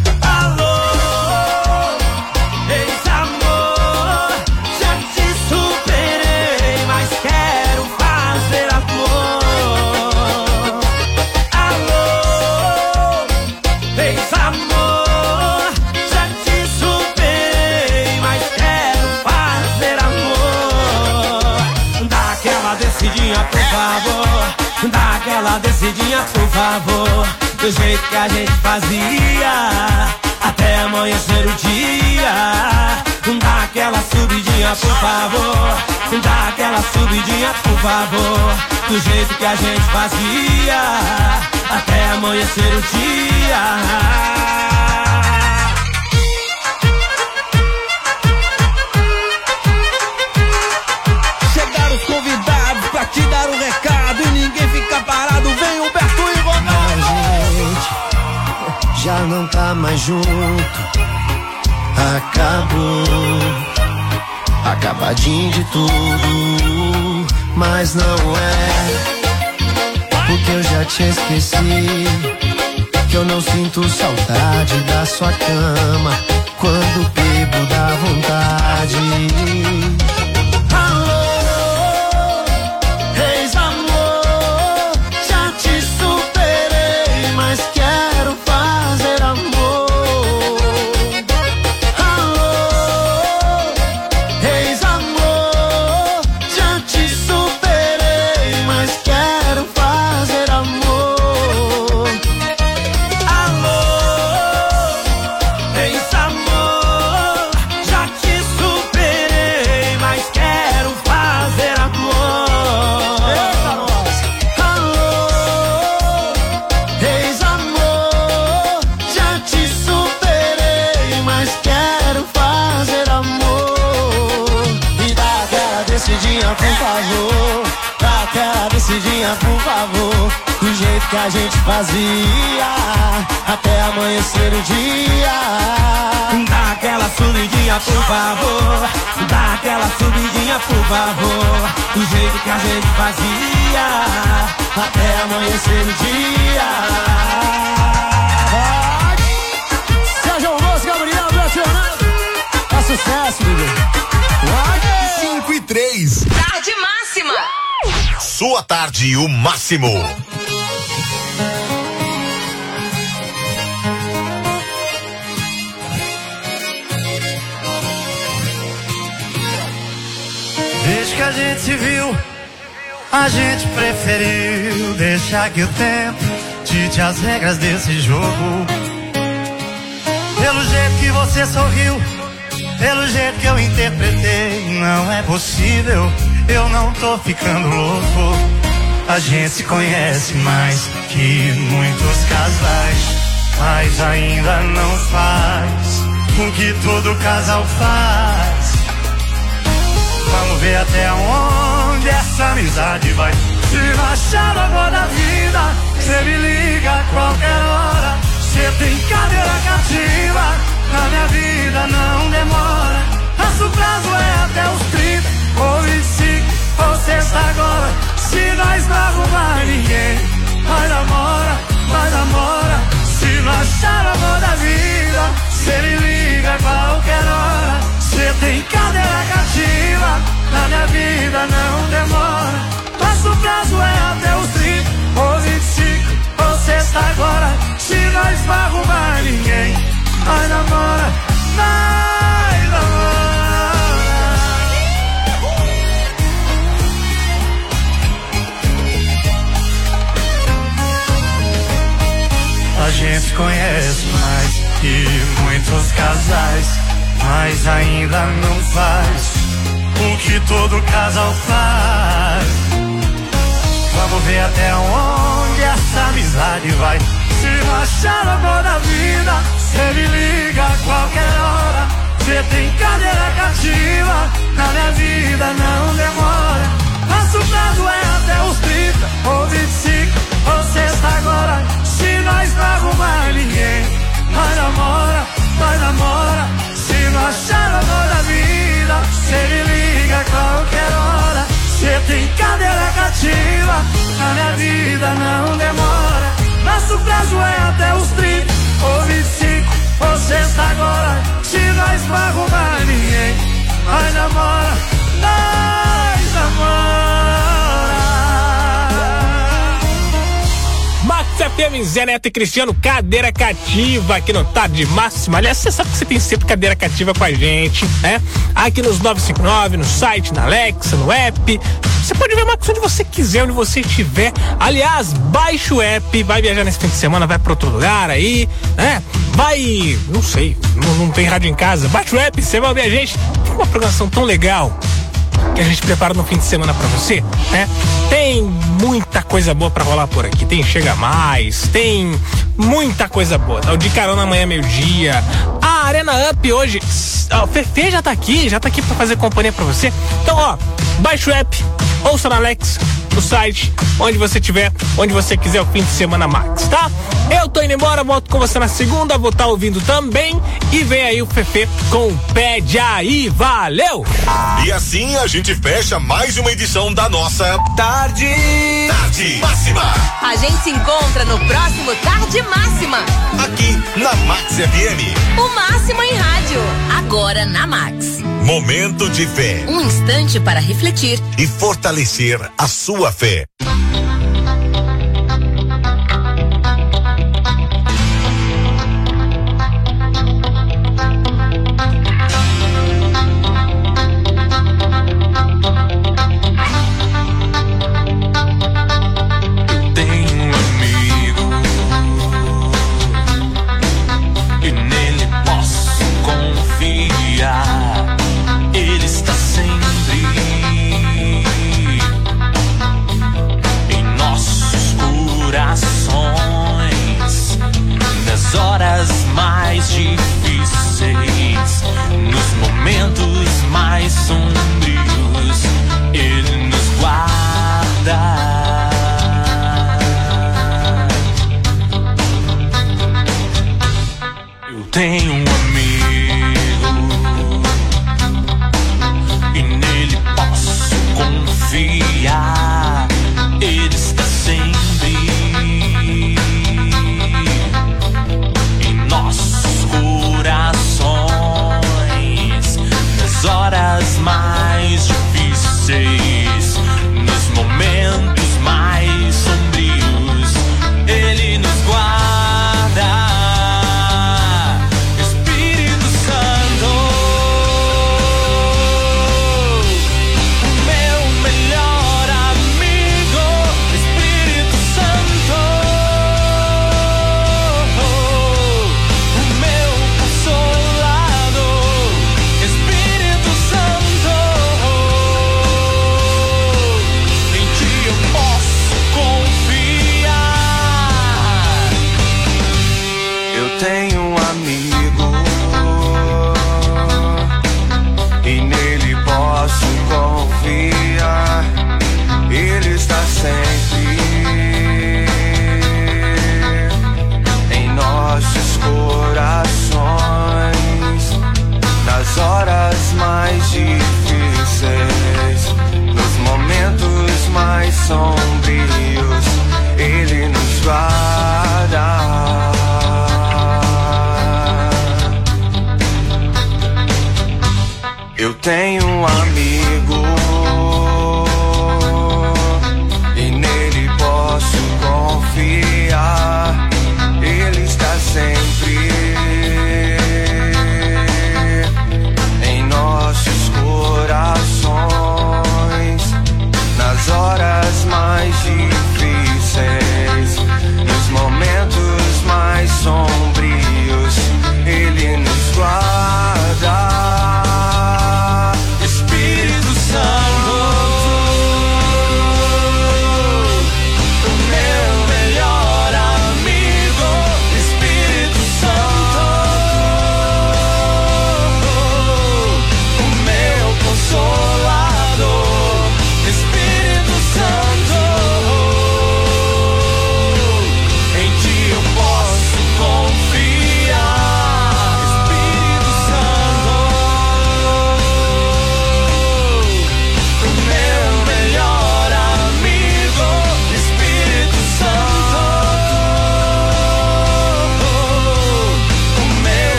Por favor, dá aquela descidinha, por favor. Do jeito que a gente fazia, até amanhecer o dia. Dá aquela subidinha, por favor. Dá aquela subidinha, por favor. Do jeito que a gente fazia, até amanhecer o dia. Pra te dar um recado e ninguém fica parado. Vem Humberto e Ronaldo. A gente já não tá mais junto. Acabou. Acabadinho de tudo. Mas não é porque eu já te esqueci. Que eu não sinto saudade da sua cama. Quando bebo dá vontade. Por favor, do jeito que a gente fazia, até amanhecer o dia. Dá aquela subidinha, por favor. Dá aquela subidinha, por favor. Do jeito que a gente fazia, até amanhecer o dia. Sérgio Moço, Gabriel, Bracionado. É sucesso, bebê. cinco e três. Tarde máxima. Sua tarde, o máximo. Desde que a gente se viu, a gente preferiu deixar que o tempo dite as regras desse jogo. Pelo jeito que você sorriu, pelo jeito que eu interpretei, não é possível. Eu não tô ficando louco. A gente se conhece mais que muitos casais, mas ainda não faz o que todo casal faz. Vamos ver até onde essa amizade vai. Se baixar o amor da vida, cê me liga a qualquer hora. Cê tem cadeira cativa, na minha vida não demora. Nosso prazo é até os trinta ou vinte e cinco ou sexta agora. Se nós não arrumar ninguém, vai namora, vai namora. Se não achar o amor da vida, cê me liga a qualquer hora. Cê tem cadeira cativa, na minha vida não demora. Nosso prazo é até os trinta ou vinte e cinco ou sexta agora. Se nós não arrumar ninguém, vai namora, vai namora. A gente conhece mais que muitos casais, mas ainda não faz o que todo casal faz. vou ver até onde essa amizade vai. Se não achar o amor da vida, cê me liga a qualquer hora. Cê tem cadeira cativa, na minha vida não demora. Nosso prazo é até os trinta, ou vinte e cinco, ou sexta agora. Se nós não arrumar ninguém, nós namora, nós namora. Se não achar o amor da vida, cê me liga a qualquer hora. Cê tem cadeira cativa, na minha vida não demora. Nosso prazo é até os trinta, ou vinte e cinco, ou sexta agora. Se nós não arrumar ninguém, nós namora, nós namora. Max F M, Zé Neto e Cristiano, cadeira cativa aqui no Tarde Máxima. Aliás, você sabe que você tem sempre cadeira cativa com a gente, né? Aqui nos nove cinco nove, no site, na Alexa, no app. Você pode ver Max onde você quiser, onde você estiver. Aliás, baixa o app, vai viajar nesse fim de semana, vai pra outro lugar aí, né? Vai, não sei, não, não tem rádio em casa. Baixa o app, você vai ouvir a gente. Tem uma programação tão legal que a gente prepara no fim de semana pra você, né? Tem muita coisa boa pra rolar por aqui. Tem Chega Mais, tem muita coisa boa. Tá o de carona amanhã, meio-dia. A Arena Up hoje, ó, o Fefe já tá aqui, já tá aqui pra fazer companhia pra você. Então, ó, baixa o app, ouça na Alexa, no site, onde você tiver, onde você quiser, o fim de semana Max, tá? Eu tô indo embora, volto com você na segunda, vou estar ouvindo também. E vem aí o Fefe com o Pede Aí, valeu! E assim a gente fecha mais uma edição da nossa Tarde, Tarde Máxima. A gente se encontra no próximo Tarde Máxima. Aqui na Max F M. O máximo em rádio, agora na Max. Momento de fé. Um instante para refletir e fortalecer a sua fé. Horas mais difíceis, nos momentos mais sombrios, Ele nos guarda. Eu tenho um amigo e nele posso confiar. Ele está sempre nossos corações, nas horas mais difíceis, nos momentos mais sombrios, Ele nos guarda. Espírito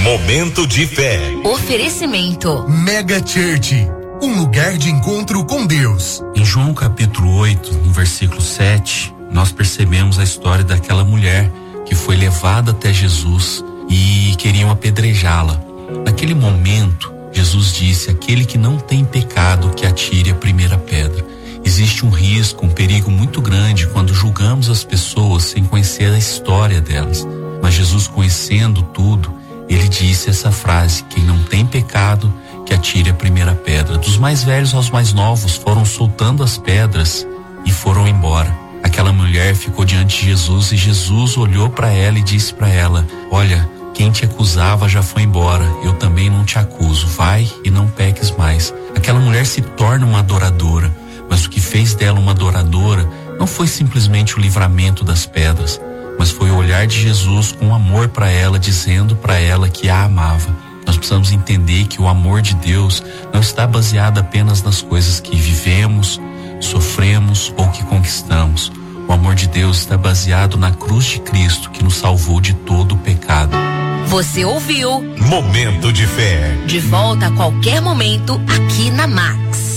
Momento de fé. Oferecimento. Mega Church, um lugar de encontro com Deus. Em João capítulo oito, no versículo sete, nós percebemos a história daquela mulher que foi levada até Jesus e queriam apedrejá-la. Naquele momento, Jesus disse: aquele que não tem pecado, que atire a primeira pedra. Existe um risco, um perigo muito grande quando julgamos as pessoas sem conhecer a história delas. Mas Jesus, conhecendo tudo, ele disse essa frase: quem não tem pecado, que atire a primeira pedra. Dos mais velhos aos mais novos foram soltando as pedras e foram embora. Aquela mulher ficou diante de Jesus e Jesus olhou para ela e disse para ela: olha, quem te acusava já foi embora, eu também não te acuso, vai e não peques mais. Aquela mulher se torna uma adoradora, mas o que fez dela uma adoradora não foi simplesmente o livramento das pedras, mas foi o olhar de Jesus com amor para ela, dizendo para ela que a amava. Nós precisamos entender que o amor de Deus não está baseado apenas nas coisas que vivemos, sofremos ou que conquistamos. O amor de Deus está baseado na cruz de Cristo, que nos salvou de todo o pecado. Você ouviu Momento de Fé. De volta a qualquer momento aqui na Max.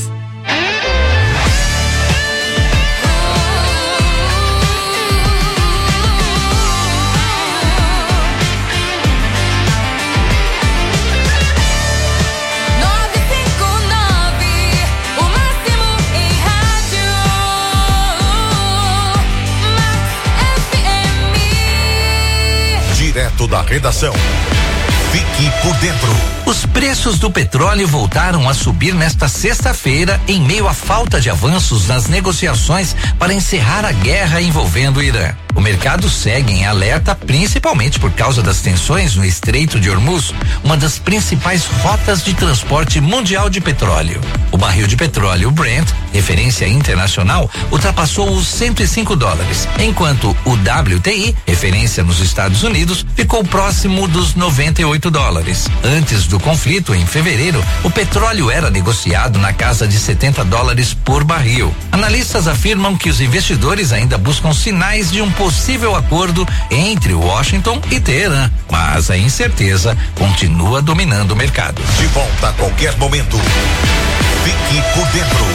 Direto da redação. Fique por dentro. Os preços do petróleo voltaram a subir nesta sexta-feira em meio à falta de avanços nas negociações para encerrar a guerra envolvendo o Irã. O mercado segue em alerta, principalmente por causa das tensões no Estreito de Hormuz, uma das principais rotas de transporte mundial de petróleo. O barril de petróleo Brent, referência internacional, ultrapassou os cento e cinco dólares, enquanto o W T I, referência nos Estados Unidos, ficou próximo dos noventa e oito dólares. Antes do conflito, em fevereiro, o petróleo era negociado na casa de setenta dólares por barril. Analistas afirmam que os investidores ainda buscam sinais de um possível acordo entre Washington e Teherã, mas a incerteza continua dominando o mercado. De volta a qualquer momento. Fique por dentro.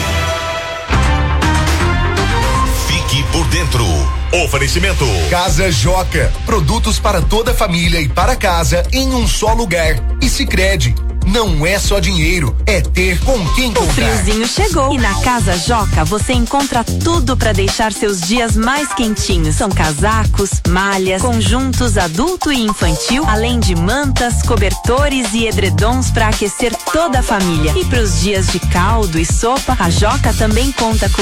Fique por dentro. Oferecimento. Casa Joca, produtos para toda a família e para casa em um só lugar. E Sicredi, não é só dinheiro, é ter com quem comprar. O friozinho chegou e na Casa Joca você encontra tudo para deixar seus dias mais quentinhos. São casacos, malhas, conjuntos adulto e infantil, além de mantas, cobertores e edredons para aquecer toda a família. E para os dias de caldo e sopa, a Joca também conta com